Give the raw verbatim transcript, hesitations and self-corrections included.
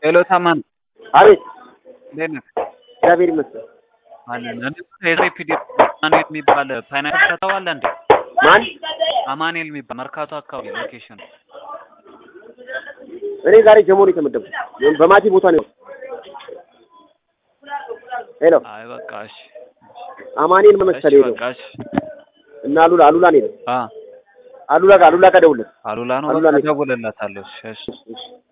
ሄሎ ታማን አቤት ደህና እግዚአብሔር ይመስገን አለን አንተ ኤስፒዲ አማኑኤል የሚባል ፋይናንስ ተታዋለ እንዴ ማን አማኑኤል የሚባል መርካቶ አካባቢ ሎኬሽን እኔ ዛሬ ጀሞሪ ተመደብኩ በማቲ ቦታ ነው ሄሎ አይ በቃ እሺ አማኑኤል መመሰለ ነው በቃ እሺ እና አሉላ አሉላ ነው አ አሉላ አሉላ ከደውልለት አሉላ ነው በቃ ደውልለታለሁ እሺ እሺ